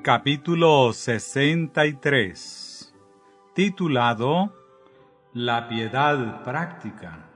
Capítulo 63, titulado La piedad práctica.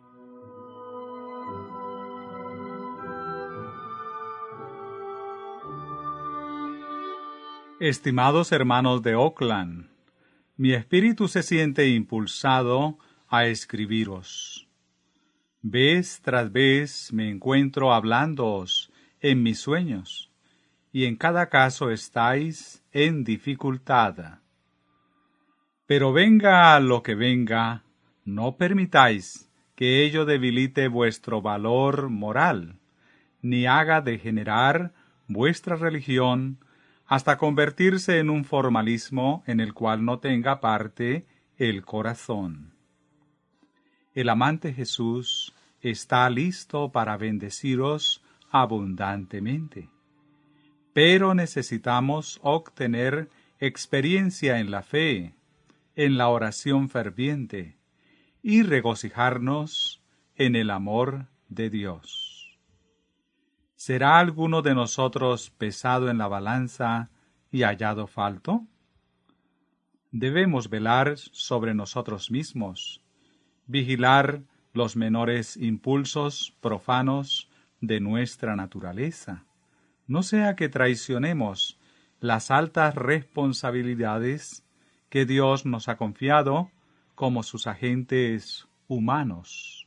Estimados hermanos de Oakland, mi espíritu se siente impulsado a escribiros. Vez tras vez me encuentro hablándoos en mis sueños, y en cada caso estáis en dificultad. Pero venga lo que venga, no permitáis que ello debilite vuestro valor moral, ni haga degenerar vuestra religión hasta convertirse en un formalismo en el cual no tenga parte el corazón. El amante Jesús está listo para bendeciros abundantemente. Pero necesitamos obtener experiencia en la fe, en la oración ferviente, y regocijarnos en el amor de Dios. ¿Será alguno de nosotros pesado en la balanza y hallado falto? Debemos velar sobre nosotros mismos, vigilar los menores impulsos profanos de nuestra naturaleza. No sea que traicionemos las altas responsabilidades que Dios nos ha confiado como sus agentes humanos.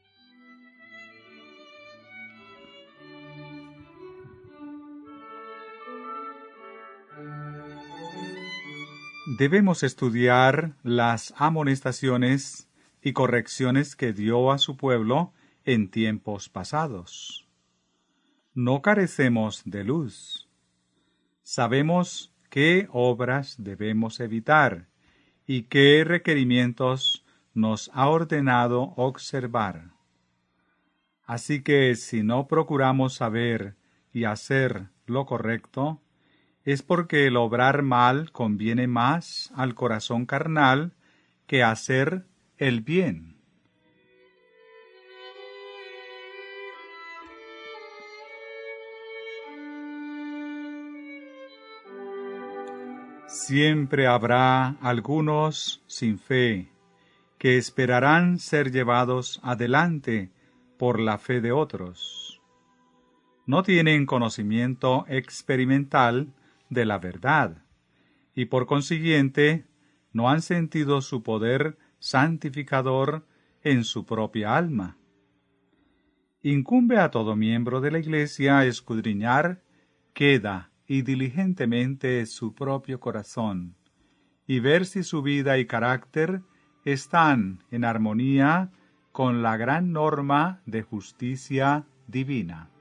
Debemos estudiar las amonestaciones y correcciones que dio a su pueblo en tiempos pasados. No carecemos de luz. Sabemos qué obras debemos evitar y qué requerimientos nos ha ordenado observar. Así que si no procuramos saber y hacer lo correcto, es porque el obrar mal conviene más al corazón carnal que hacer el bien. Siempre habrá algunos sin fe, que esperarán ser llevados adelante por la fe de otros. No tienen conocimiento experimental de la verdad, y por consiguiente no han sentido su poder santificador en su propia alma. Incumbe a todo miembro de la Iglesia escudriñar queda y diligentemente su propio corazón, y ver si su vida y carácter están en armonía con la gran norma de justicia divina.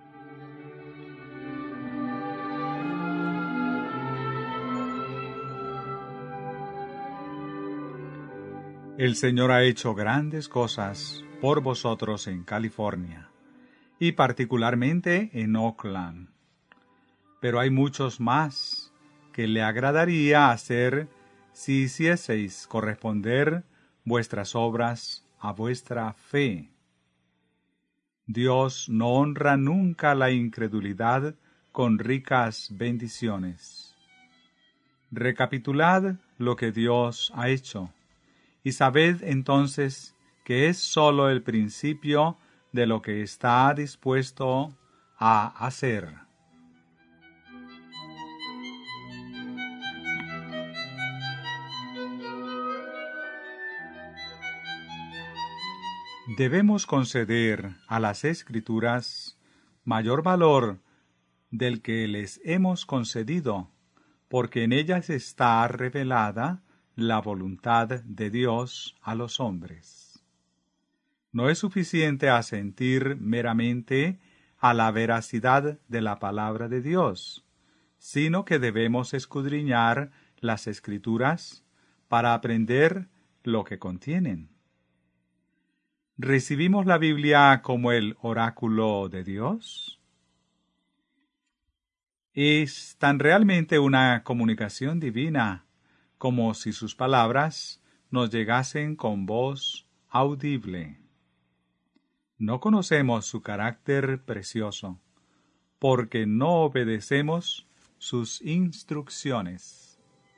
El Señor ha hecho grandes cosas por vosotros en California, y particularmente en Oakland. Pero hay muchos más que le agradaría hacer si hicieseis corresponder vuestras obras a vuestra fe. Dios no honra nunca la incredulidad con ricas bendiciones. Recapitulad lo que Dios ha hecho, y sabed entonces que es sólo el principio de lo que está dispuesto a hacer. Debemos conceder a las Escrituras mayor valor del que les hemos concedido, porque en ellas está revelada la voluntad de Dios a los hombres. No es suficiente asentir meramente a la veracidad de la palabra de Dios, sino que debemos escudriñar las Escrituras para aprender lo que contienen. ¿Recibimos la Biblia como el oráculo de Dios? Es tan realmente una comunicación divina como si sus palabras nos llegasen con voz audible. No conocemos su carácter precioso, porque no obedecemos sus instrucciones.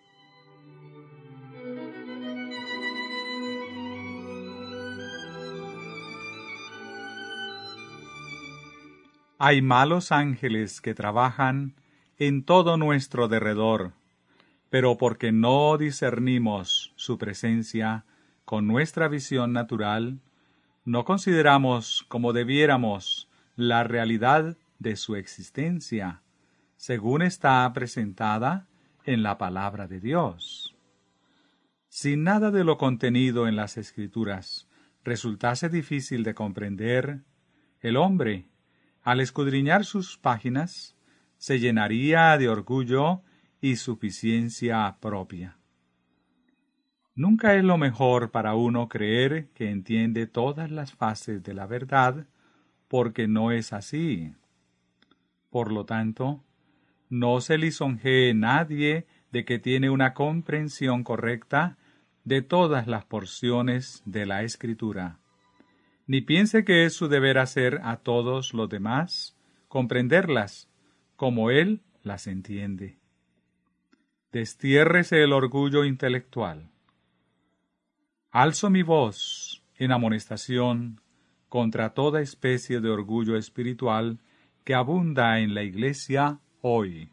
Hay malos ángeles que trabajan en todo nuestro derredor, pero porque no discernimos su presencia con nuestra visión natural, no consideramos como debiéramos la realidad de su existencia, según está presentada en la palabra de Dios. Si nada de lo contenido en las Escrituras resultase difícil de comprender, el hombre, al escudriñar sus páginas, se llenaría de orgullo y suficiencia propia. Nunca es lo mejor para uno creer que entiende todas las fases de la verdad, porque no es así. Por lo tanto, no se lisonjee nadie de que tiene una comprensión correcta de todas las porciones de la Escritura, ni piense que es su deber hacer a todos los demás comprenderlas como él las entiende. Destiérrese el orgullo intelectual. Alzo mi voz en amonestación contra toda especie de orgullo espiritual que abunda en la Iglesia hoy.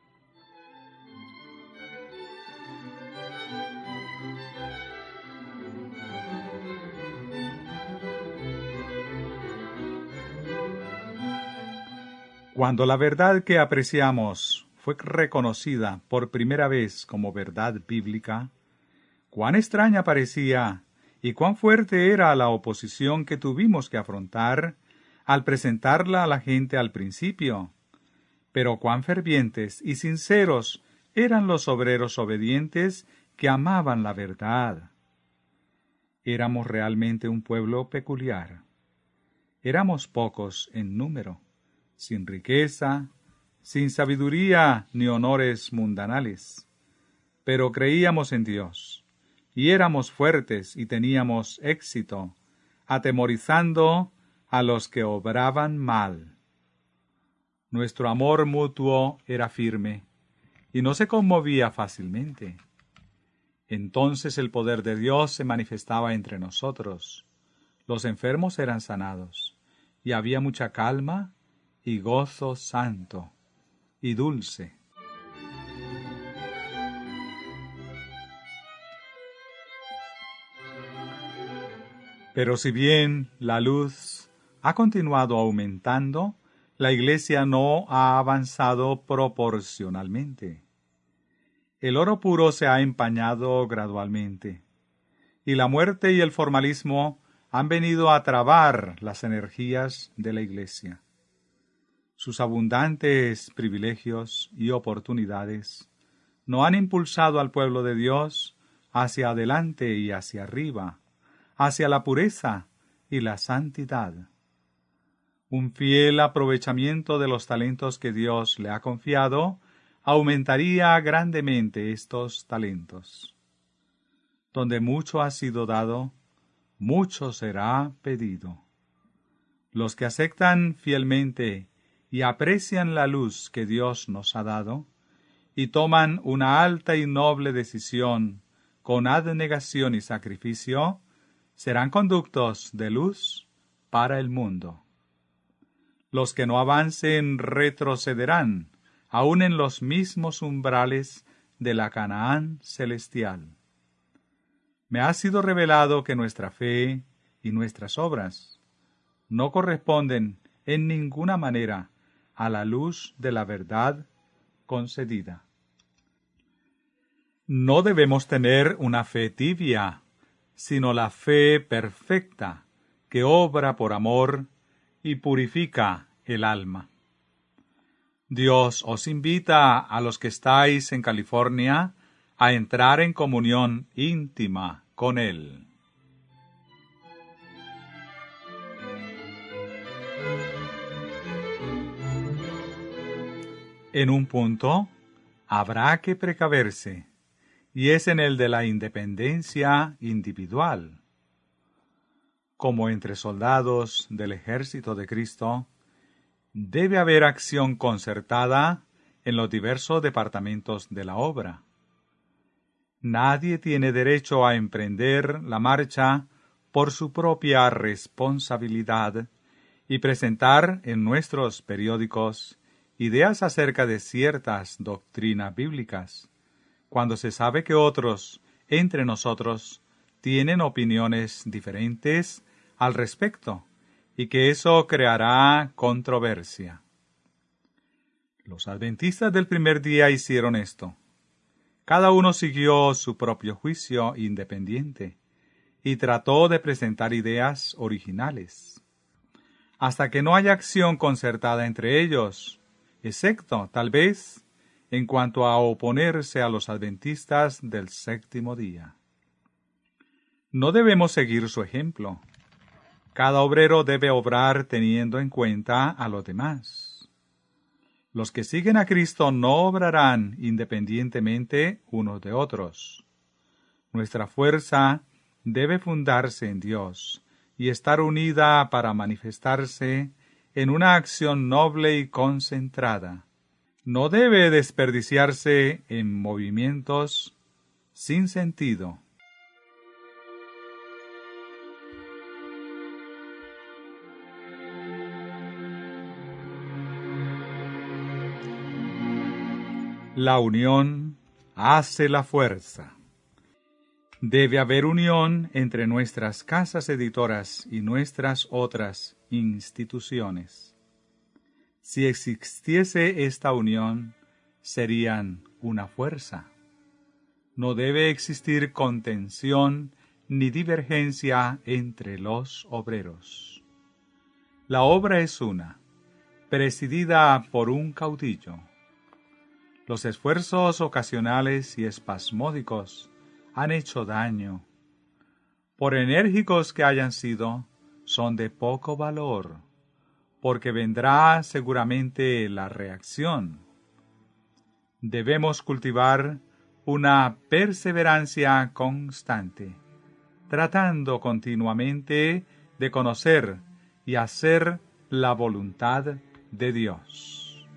Cuando la verdad que apreciamos fue reconocida por primera vez como verdad bíblica, cuán extraña parecía y cuán fuerte era la oposición que tuvimos que afrontar al presentarla a la gente al principio, pero cuán fervientes y sinceros eran los obreros obedientes que amaban la verdad. Éramos realmente un pueblo peculiar. Éramos pocos en número, sin riqueza, sin sabiduría ni honores mundanales, pero creíamos en Dios, y éramos fuertes y teníamos éxito, atemorizando a los que obraban mal. Nuestro amor mutuo era firme, y no se conmovía fácilmente. Entonces el poder de Dios se manifestaba entre nosotros. Los enfermos eran sanados, y había mucha calma y gozo santo y dulce. Pero si bien la luz ha continuado aumentando, la Iglesia no ha avanzado proporcionalmente. El oro puro se ha empañado gradualmente, y la muerte y el formalismo han venido a trabar las energías de la Iglesia. Sus abundantes privilegios y oportunidades no han impulsado al pueblo de Dios hacia adelante y hacia arriba, hacia la pureza y la santidad. Un fiel aprovechamiento de los talentos que Dios le ha confiado aumentaría grandemente estos talentos. Donde mucho ha sido dado, mucho será pedido. Los que aceptan fielmente y aprecian la luz que Dios nos ha dado, y toman una alta y noble decisión con abnegación y sacrificio, serán conductos de luz para el mundo. Los que no avancen retrocederán, aun en los mismos umbrales de la Canaán celestial. Me ha sido revelado que nuestra fe y nuestras obras no corresponden en ninguna manera a la luz de la verdad concedida. No debemos tener una fe tibia, sino la fe perfecta, que obra por amor y purifica el alma. Dios os invita a los que estáis en California a entrar en comunión íntima con Él. En un punto habrá que precaverse, y es en el de la independencia individual. Como entre soldados del ejército de Cristo, debe haber acción concertada en los diversos departamentos de la obra. Nadie tiene derecho a emprender la marcha por su propia responsabilidad y presentar en nuestros periódicos ideas acerca de ciertas doctrinas bíblicas, cuando se sabe que otros entre nosotros tienen opiniones diferentes al respecto y que eso creará controversia. Los adventistas del primer día hicieron esto. Cada uno siguió su propio juicio independiente y trató de presentar ideas originales, hasta que no haya acción concertada entre ellos, excepto, tal vez, en cuanto a oponerse a los adventistas del séptimo día. No debemos seguir su ejemplo. Cada obrero debe obrar teniendo en cuenta a los demás. Los que siguen a Cristo no obrarán independientemente unos de otros. Nuestra fuerza debe fundarse en Dios y estar unida para manifestarse en una acción noble y concentrada. No debe desperdiciarse en movimientos sin sentido. La unión hace la fuerza. Debe haber unión entre nuestras casas editoras y nuestras otras instituciones. Si existiese esta unión, serían una fuerza. No debe existir contención ni divergencia entre los obreros. La obra es una, presidida por un caudillo. Los esfuerzos ocasionales y espasmódicos han hecho daño. Por enérgicos que hayan sido, son de poco valor, porque vendrá seguramente la reacción. Debemos cultivar una perseverancia constante, tratando continuamente de conocer y hacer la voluntad de Dios.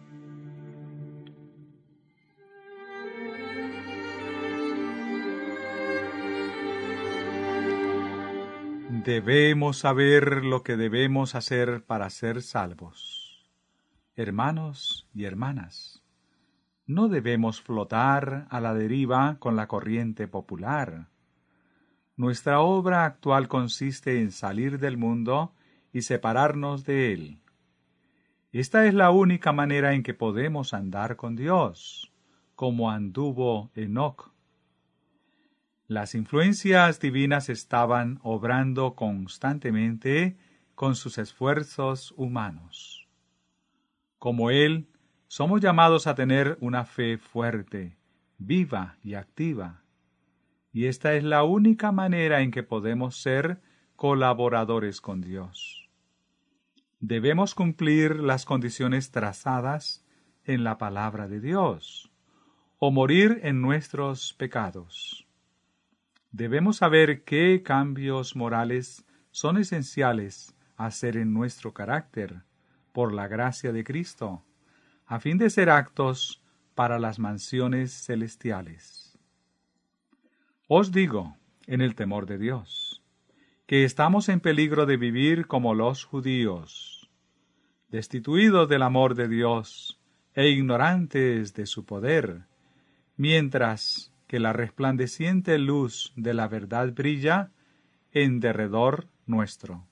Debemos saber lo que debemos hacer para ser salvos. Hermanos y hermanas, no debemos flotar a la deriva con la corriente popular. Nuestra obra actual consiste en salir del mundo y separarnos de él. Esta es la única manera en que podemos andar con Dios, como anduvo Enoc. Las influencias divinas estaban obrando constantemente con sus esfuerzos humanos. Como Él, somos llamados a tener una fe fuerte, viva y activa. Y esta es la única manera en que podemos ser colaboradores con Dios. Debemos cumplir las condiciones trazadas en la palabra de Dios, o morir en nuestros pecados. Debemos saber qué cambios morales son esenciales a hacer en nuestro carácter, por la gracia de Cristo, a fin de ser aptos para las mansiones celestiales. Os digo, en el temor de Dios, que estamos en peligro de vivir como los judíos, destituidos del amor de Dios e ignorantes de su poder, mientras que la resplandeciente luz de la verdad brilla en derredor nuestro.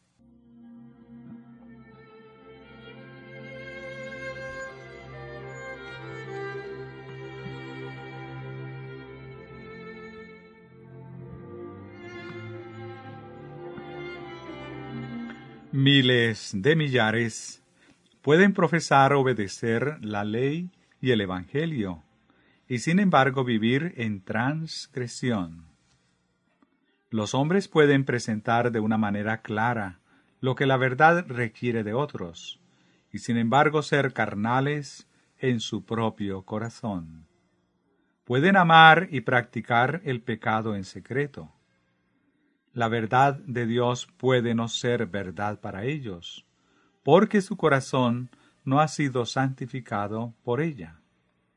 Miles de millares pueden profesar obedecer la ley y el Evangelio, y sin embargo vivir en transgresión. Los hombres pueden presentar de una manera clara lo que la verdad requiere de otros, y sin embargo ser carnales en su propio corazón. Pueden amar y practicar el pecado en secreto. La verdad de Dios puede no ser verdad para ellos, porque su corazón no ha sido santificado por ella.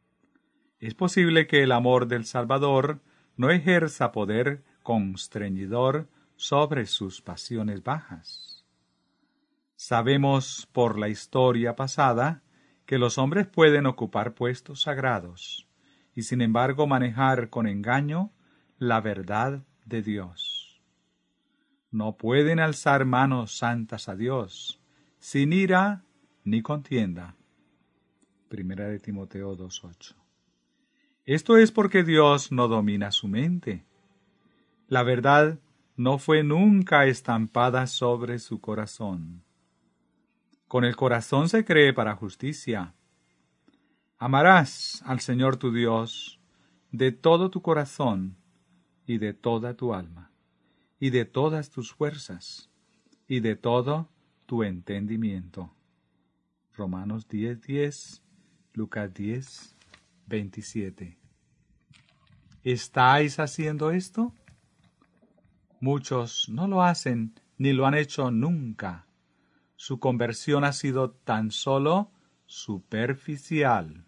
Es posible que el amor del Salvador no ejerza poder constreñidor sobre sus pasiones bajas. Sabemos por la historia pasada que los hombres pueden ocupar puestos sagrados y sin embargo manejar con engaño la verdad de Dios. No pueden alzar manos santas a Dios, sin ira ni contienda. Primera de Timoteo 2:8. Esto es porque Dios no domina su mente. La verdad no fue nunca estampada sobre su corazón. Con el corazón se cree para justicia. Amarás al Señor tu Dios de todo tu corazón y de toda tu alma, y de todas tus fuerzas, y de todo tu entendimiento. Romanos 10:10, Lucas 10:27. ¿Estáis haciendo esto? Muchos no lo hacen ni lo han hecho nunca. Su conversión ha sido tan solo superficial.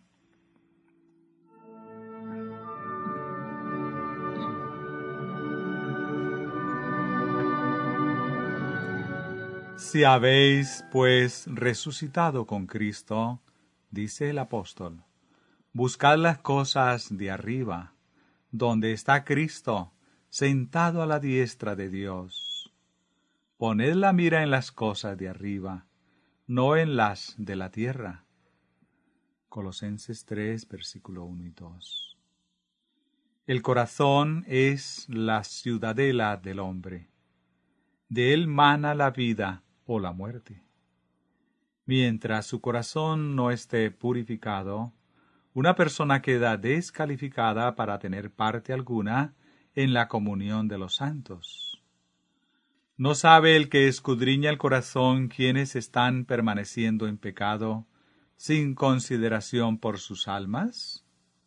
Si habéis, pues, resucitado con Cristo, dice el apóstol, buscad las cosas de arriba, donde está Cristo, sentado a la diestra de Dios. Poned la mira en las cosas de arriba, no en las de la tierra. Colosenses 3, versículo 1 y 2. El corazón es la ciudadela del hombre. De él mana la vida o la muerte. Mientras su corazón no esté purificado, una persona queda descalificada para tener parte alguna en la comunión de los santos. ¿No sabe el que escudriña el corazón quiénes están permaneciendo en pecado sin consideración por sus almas?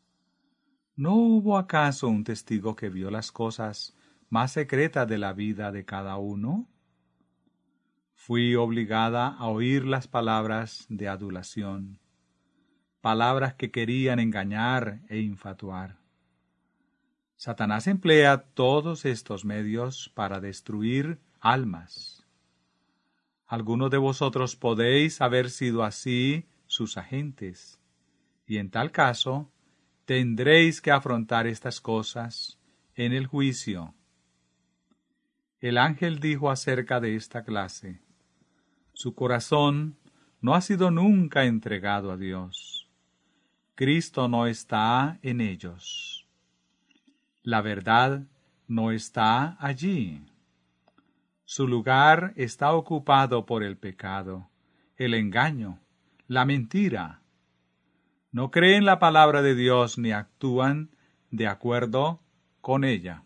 ¿No hubo acaso un testigo que vio las cosas más secretas de la vida de cada uno? Fui obligada a oír las palabras de adulación, palabras que querían engañar e infatuar. Satanás emplea todos estos medios para destruir almas. Algunos de vosotros podéis haber sido así sus agentes, y en tal caso tendréis que afrontar estas cosas en el juicio. El ángel dijo acerca de esta clase: su corazón no ha sido nunca entregado a Dios. Cristo no está en ellos. La verdad no está allí. Su lugar está ocupado por el pecado, el engaño, la mentira. No creen la palabra de Dios ni actúan de acuerdo con ella.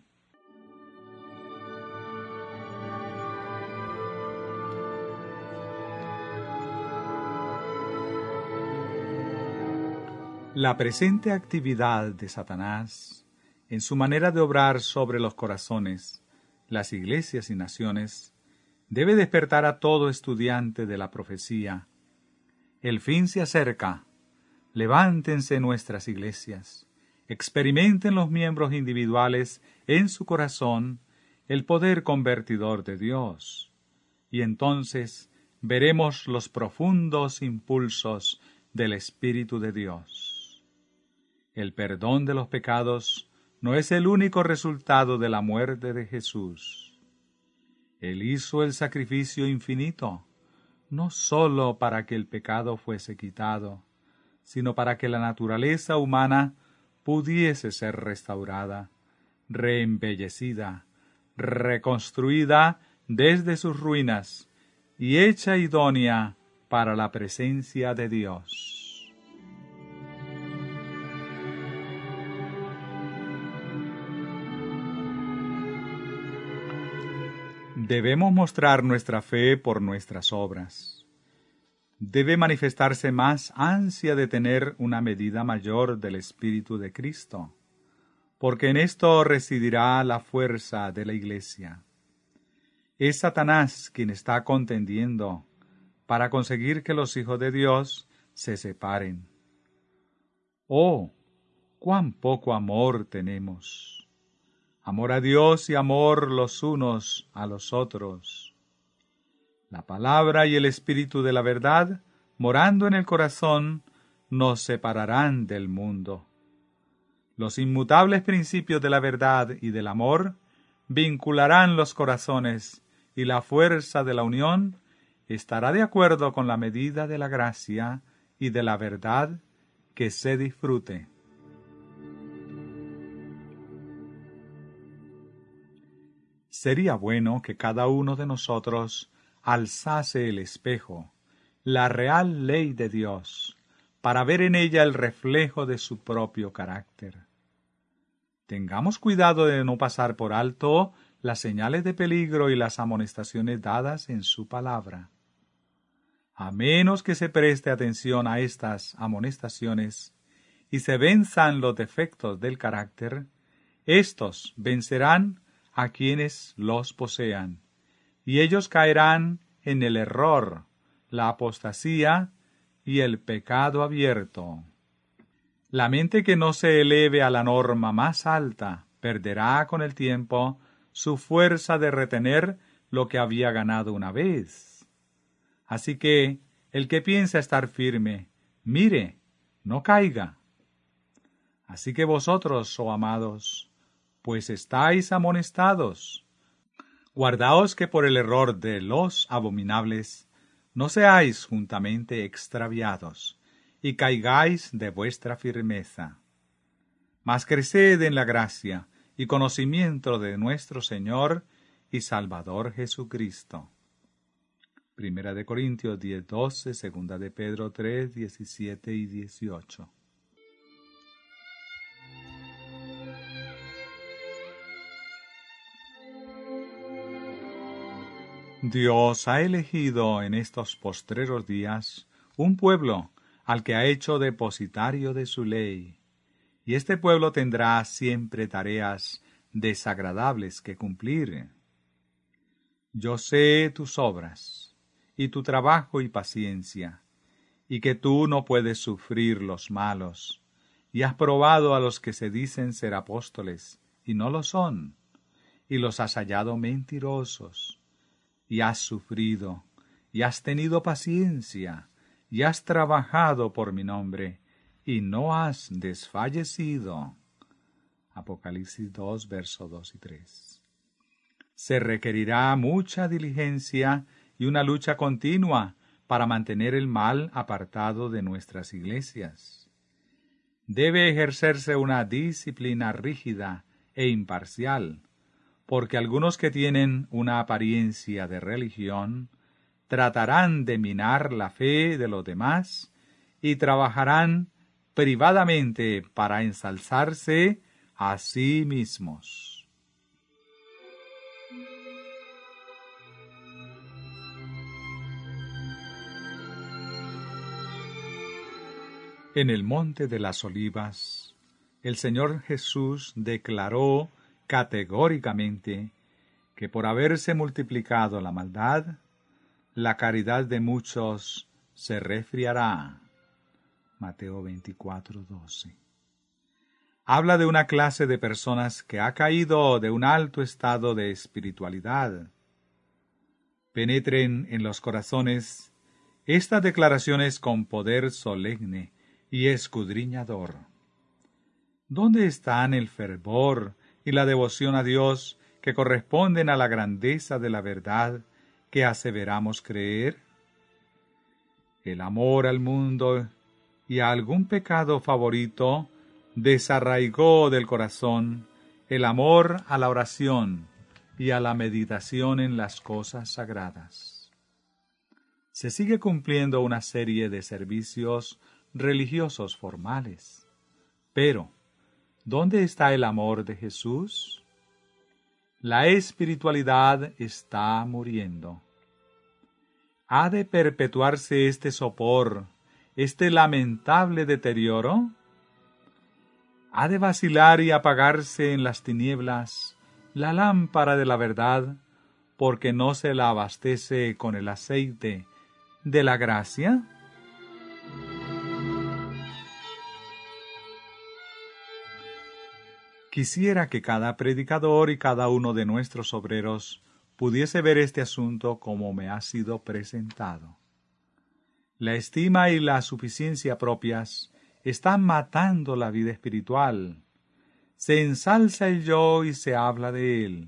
La presente actividad de Satanás, en su manera de obrar sobre los corazones, las iglesias y naciones, debe despertar a todo estudiante de la profecía. El fin se acerca. Levántense nuestras iglesias. Experimenten los miembros individuales en su corazón el poder convertidor de Dios. Y entonces veremos los profundos impulsos del Espíritu de Dios. El perdón de los pecados no es el único resultado de la muerte de Jesús. Él hizo el sacrificio infinito, no sólo para que el pecado fuese quitado, sino para que la naturaleza humana pudiese ser restaurada, reembellecida, reconstruida desde sus ruinas y hecha idónea para la presencia de Dios. Debemos mostrar nuestra fe por nuestras obras. Debe manifestarse más ansia de tener una medida mayor del Espíritu de Cristo, porque en esto residirá la fuerza de la Iglesia. Es Satanás quien está contendiendo para conseguir que los hijos de Dios se separen. Oh, cuán poco amor tenemos. Amor a Dios y amor los unos a los otros. La palabra y el espíritu de la verdad, morando en el corazón, nos separarán del mundo. Los inmutables principios de la verdad y del amor vincularán los corazones, y la fuerza de la unión estará de acuerdo con la medida de la gracia y de la verdad que se disfrute. Sería bueno que cada uno de nosotros alzase el espejo, la real ley de Dios, para ver en ella el reflejo de su propio carácter. Tengamos cuidado de no pasar por alto las señales de peligro y las amonestaciones dadas en su palabra. A menos que se preste atención a estas amonestaciones y se venzan los defectos del carácter, éstos vencerán a quienes los posean, y ellos caerán en el error, la apostasía y el pecado abierto. La mente que no se eleve a la norma más alta perderá con el tiempo su fuerza de retener lo que había ganado una vez. Así que el que piensa estar firme, mire, no caiga. Así que vosotros, oh amados, pues estáis amonestados, guardaos que por el error de los abominables no seáis juntamente extraviados, y caigáis de vuestra firmeza. Mas creced en la gracia y conocimiento de nuestro Señor y Salvador Jesucristo. Primera de Corintios 10:12, Segunda de Pedro 3:17 y 18. Dios ha elegido en estos postreros días un pueblo al que ha hecho depositario de su ley, y este pueblo tendrá siempre tareas desagradables que cumplir. Yo sé tus obras, y tu trabajo y paciencia, y que tú no puedes sufrir los malos, y has probado a los que se dicen ser apóstoles, y no lo son, y los has hallado mentirosos, y has sufrido, y has tenido paciencia, y has trabajado por mi nombre, y no has desfallecido. Apocalipsis 2, versos 2 y 3. Se requerirá mucha diligencia y una lucha continua para mantener el mal apartado de nuestras iglesias. Debe ejercerse una disciplina rígida e imparcial, porque algunos que tienen una apariencia de religión tratarán de minar la fe de los demás y trabajarán privadamente para ensalzarse a sí mismos. En el Monte de las Olivas, el Señor Jesús declaró categóricamente que por haberse multiplicado la maldad, la caridad de muchos se resfriará. Mateo 24:12. Habla de una clase de personas que ha caído de un alto estado de espiritualidad. Penetren en los corazones estas declaraciones con poder solemne y escudriñador. ¿Dónde están el fervor y la devoción a Dios que corresponden a la grandeza de la verdad que aseveramos creer? El amor al mundo y a algún pecado favorito desarraigó del corazón el amor a la oración y a la meditación en las cosas sagradas. Se sigue cumpliendo una serie de servicios religiosos formales, pero ¿dónde está el amor de Jesús? La espiritualidad está muriendo. ¿Ha de perpetuarse este sopor, este lamentable deterioro? ¿Ha de vacilar y apagarse en las tinieblas la lámpara de la verdad, porque no se la abastece con el aceite de la gracia? Quisiera que cada predicador y cada uno de nuestros obreros pudiese ver este asunto como me ha sido presentado. La estima y la suficiencia propias están matando la vida espiritual. Se ensalza el yo y se habla de él.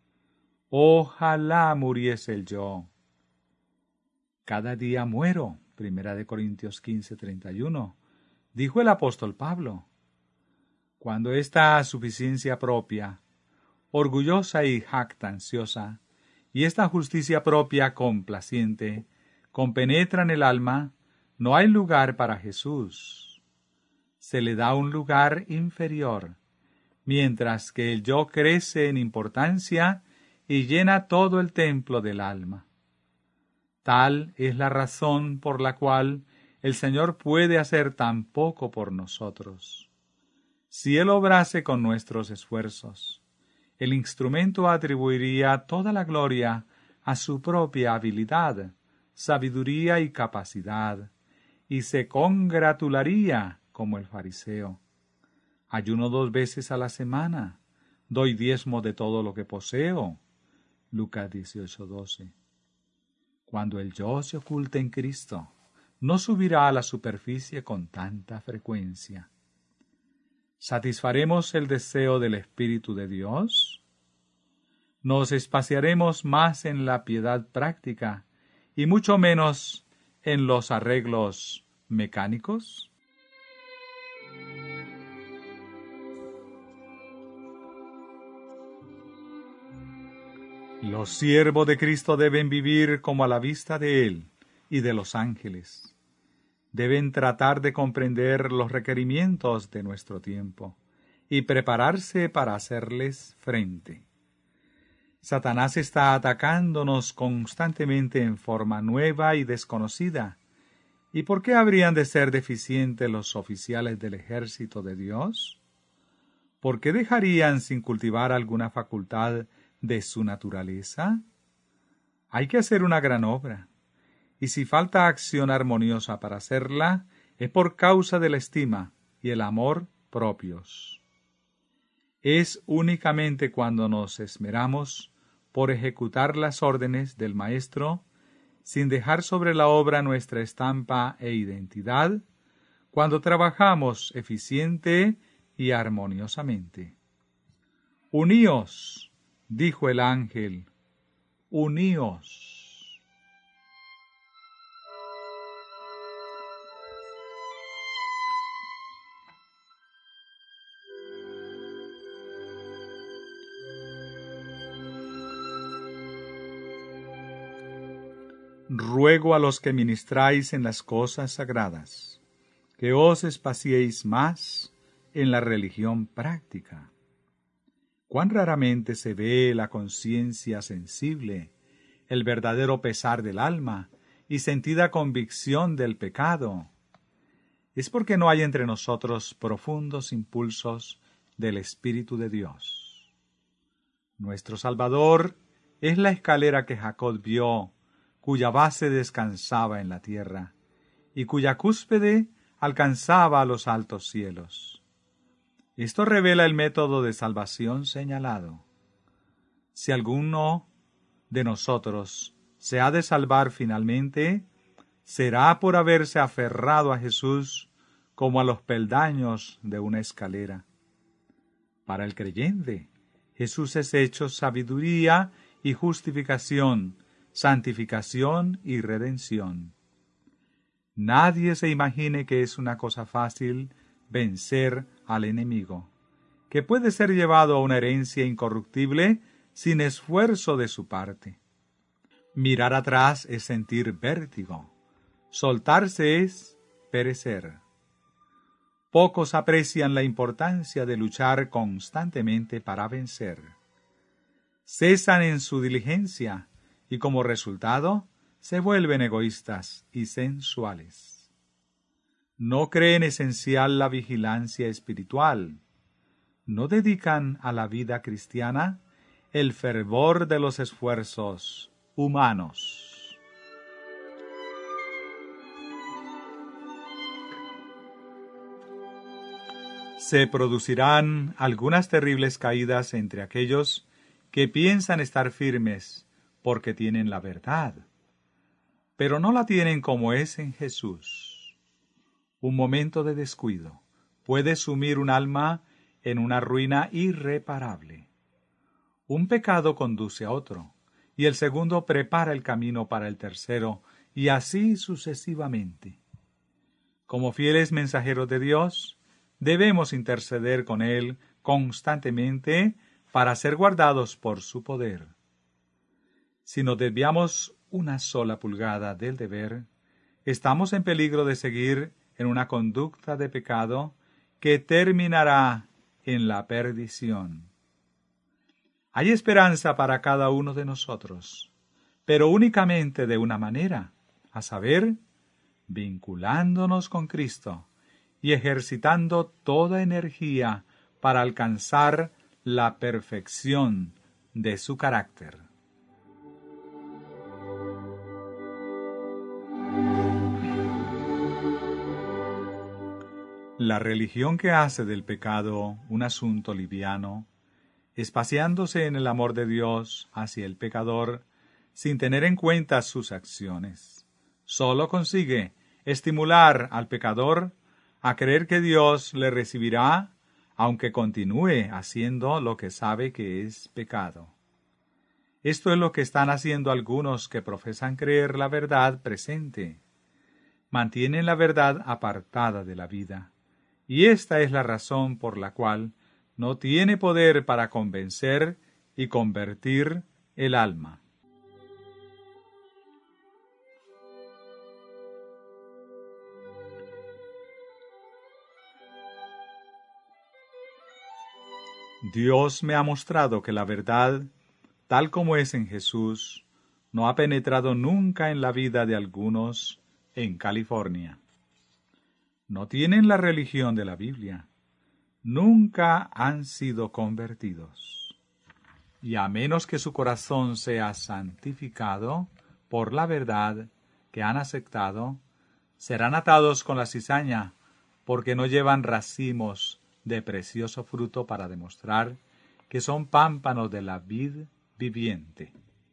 Ojalá muriese el yo. Cada día muero, 1 Corintios 15:31, dijo el apóstol Pablo. Cuando esta suficiencia propia, orgullosa y jactanciosa, y esta justicia propia complaciente, compenetran el alma, no hay lugar para Jesús. Se le da un lugar inferior, mientras que el yo crece en importancia y llena todo el templo del alma. Tal es la razón por la cual el Señor puede hacer tan poco por nosotros. Si Él obrase con nuestros esfuerzos, el instrumento atribuiría toda la gloria a su propia habilidad, sabiduría y capacidad, y se congratularía como el fariseo. Ayuno 2 veces a la semana, doy diezmo de todo lo que poseo. Lucas 18:12. Cuando el yo se oculta en Cristo, no subirá a la superficie con tanta frecuencia. ¿Satisfaremos el deseo del Espíritu de Dios? ¿Nos espaciaremos más en la piedad práctica y mucho menos en los arreglos mecánicos? Los siervos de Cristo deben vivir como a la vista de Él y de los ángeles. Deben tratar de comprender los requerimientos de nuestro tiempo y prepararse para hacerles frente. Satanás está atacándonos constantemente en forma nueva y desconocida. ¿Y por qué habrían de ser deficientes los oficiales del ejército de Dios? ¿Por qué dejarían sin cultivar alguna facultad de su naturaleza? Hay que hacer una gran obra, y si falta acción armoniosa para hacerla, es por causa de la estima y el amor propios. Es únicamente cuando nos esmeramos por ejecutar las órdenes del Maestro, sin dejar sobre la obra nuestra estampa e identidad, cuando trabajamos eficiente y armoniosamente. Uníos, dijo el ángel, uníos. Ruego a los que ministráis en las cosas sagradas, que os espaciéis más en la religión práctica. Cuán raramente se ve la conciencia sensible, el verdadero pesar del alma y sentida convicción del pecado. Es porque no hay entre nosotros profundos impulsos del Espíritu de Dios. Nuestro Salvador es la escalera que Jacob vio, cuya base descansaba en la tierra, y cuya cúspide alcanzaba a los altos cielos. Esto revela el método de salvación señalado. Si alguno de nosotros se ha de salvar finalmente, será por haberse aferrado a Jesús como a los peldaños de una escalera. Para el creyente, Jesús es hecho sabiduría y justificación, santificación y redención. Nadie se imagine que es una cosa fácil vencer al enemigo, que puede ser llevado a una herencia incorruptible sin esfuerzo de su parte. Mirar atrás es sentir vértigo, soltarse es perecer. Pocos aprecian la importancia de luchar constantemente para vencer. Cesan en su diligencia y como resultado se vuelven egoístas y sensuales. No creen esencial la vigilancia espiritual. No dedican a la vida cristiana el fervor de los esfuerzos humanos. Se producirán algunas terribles caídas entre aquellos que piensan estar firmes porque tienen la verdad, pero no la tienen como es en Jesús. Un momento de descuido puede sumir un alma en una ruina irreparable. Un pecado conduce a otro, y el segundo prepara el camino para el tercero, y así sucesivamente. Como fieles mensajeros de Dios, debemos interceder con Él constantemente para ser guardados por su poder. Si nos desviamos una sola pulgada del deber, estamos en peligro de seguir en una conducta de pecado que terminará en la perdición. Hay esperanza para cada uno de nosotros, pero únicamente de una manera, a saber, vinculándonos con Cristo y ejercitando toda energía para alcanzar la perfección de su carácter. La religión que hace del pecado un asunto liviano, espaciándose en el amor de Dios hacia el pecador, sin tener en cuenta sus acciones, solo consigue estimular al pecador a creer que Dios le recibirá, aunque continúe haciendo lo que sabe que es pecado. Esto es lo que están haciendo algunos que profesan creer la verdad presente. Mantienen la verdad apartada de la vida, y esta es la razón por la cual no tiene poder para convencer y convertir el alma. Dios me ha mostrado que la verdad, tal como es en Jesús, no ha penetrado nunca en la vida de algunos en California. No tienen la religión de la Biblia. Nunca han sido convertidos. Y a menos que su corazón sea santificado por la verdad que han aceptado, serán atados con la cizaña, porque no llevan racimos de precioso fruto para demostrar que son pámpanos de la vid viviente.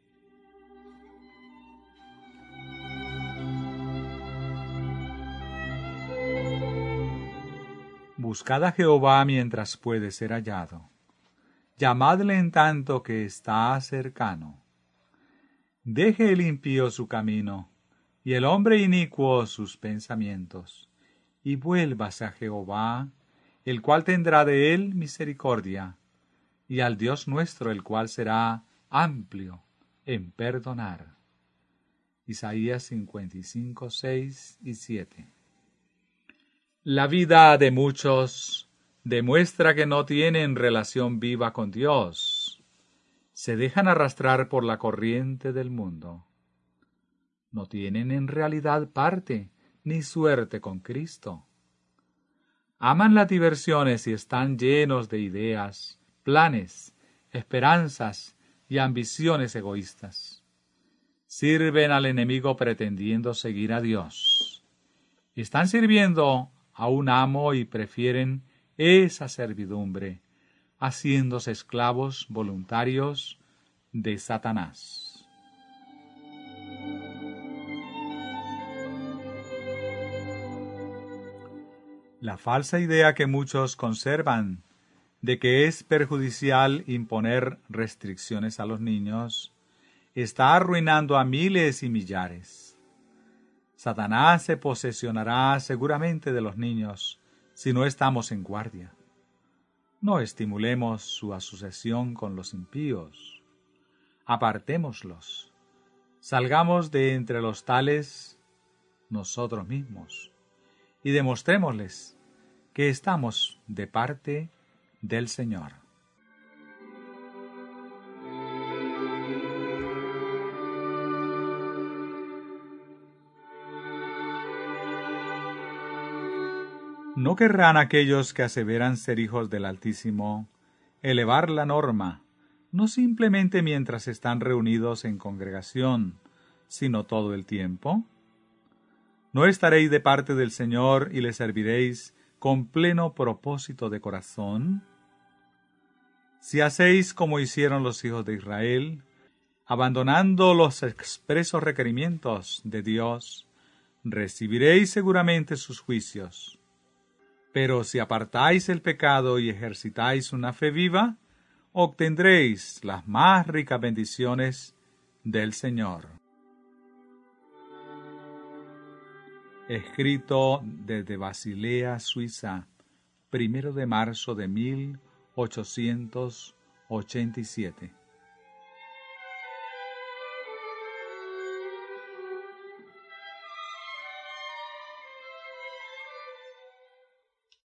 Buscad a Jehová mientras puede ser hallado. Llamadle en tanto que está cercano. Deje el impío su camino, y el hombre inicuo sus pensamientos, y vuélvase a Jehová, el cual tendrá de él misericordia, y al Dios nuestro, el cual será amplio en perdonar. Isaías 55, 6 y 7. La vida de muchos demuestra que no tienen relación viva con Dios. Se dejan arrastrar por la corriente del mundo. No tienen en realidad parte ni suerte con Cristo. Aman las diversiones y están llenos de ideas, planes, esperanzas y ambiciones egoístas. Sirven al enemigo pretendiendo seguir a Dios. Están sirviendo a un amo y prefieren esa servidumbre, haciéndose esclavos voluntarios de Satanás. La falsa idea que muchos conservan de que es perjudicial imponer restricciones a los niños está arruinando a miles y millares. Satanás se posesionará seguramente de los niños si no estamos en guardia. No estimulemos su asociación con los impíos. Apartémoslos. Salgamos de entre los tales nosotros mismos y demostrémosles que estamos de parte del Señor. ¿No querrán aquellos que aseveran ser hijos del Altísimo elevar la norma, no simplemente mientras están reunidos en congregación, sino todo el tiempo? ¿No estaréis de parte del Señor y le serviréis con pleno propósito de corazón? Si hacéis como hicieron los hijos de Israel, abandonando los expresos requerimientos de Dios, recibiréis seguramente sus juicios. Pero si apartáis el pecado y ejercitáis una fe viva, obtendréis las más ricas bendiciones del Señor. Escrito desde Basilea, Suiza, 1 de marzo de 1887.